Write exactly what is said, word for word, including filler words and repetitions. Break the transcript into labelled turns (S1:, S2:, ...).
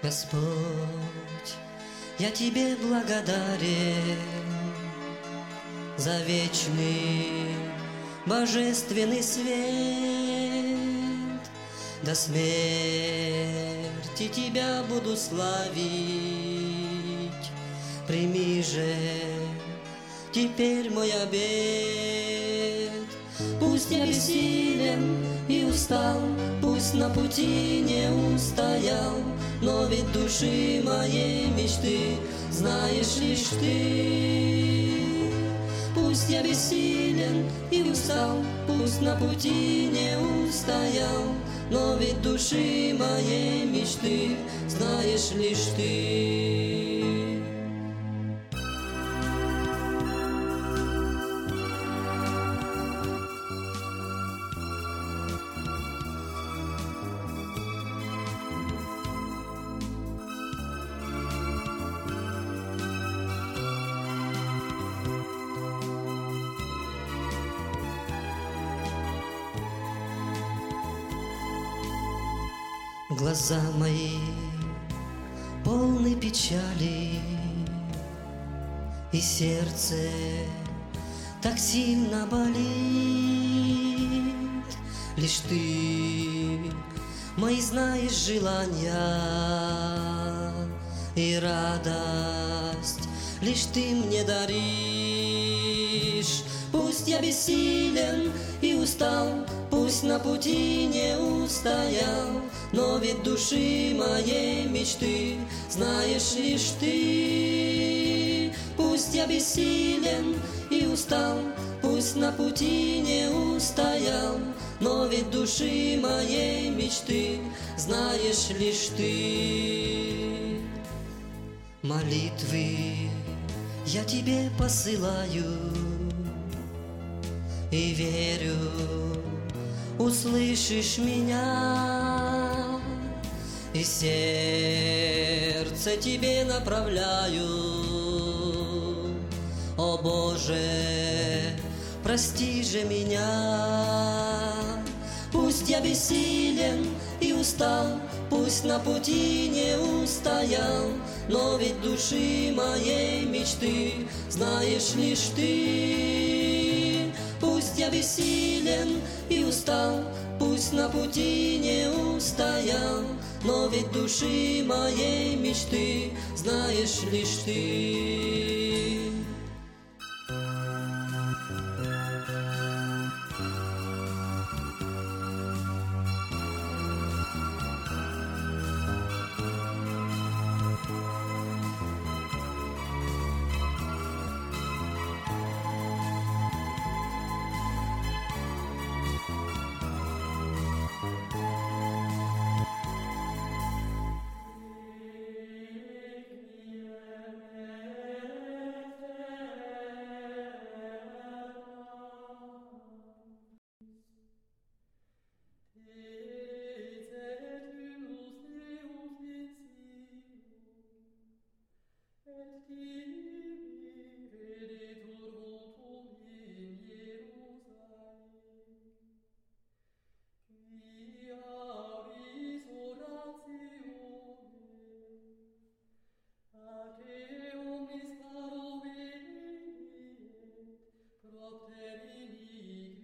S1: Господь, я Тебе благодарен за вечный божественный свет. До смерти Тебя буду славить. Прими же теперь мой обет. Пусть я бессилен и устал, пусть на пути не устоял, но ведь души моей мечты знаешь лишь Ты. Пусть я бессилен и устал, пусть на пути не устоял, но ведь души моей мечты знаешь лишь Ты. Глаза мои полны печали, и сердце так сильно болит. Лишь Ты мои знаешь желания, и радость лишь Ты мне даришь. Пусть я бессилен и устал, пусть на пути не устоял, но ведь души моей мечты знаешь лишь Ты. Пусть я бессилен и устал, пусть на пути не устоял, но ведь души моей мечты знаешь лишь Ты. Молитвы я Тебе посылаю и верю, услышишь меня, и сердце Тебе направляю. О Боже, прости же меня. Пусть я бессилен и устал, пусть на пути не устоял, но ведь души моей мечты знаешь лишь Ты. Пусть я бессилен и устал, пусть на пути не устоял, но ведь души моей мечты знаешь лишь Ты.
S2: Propter in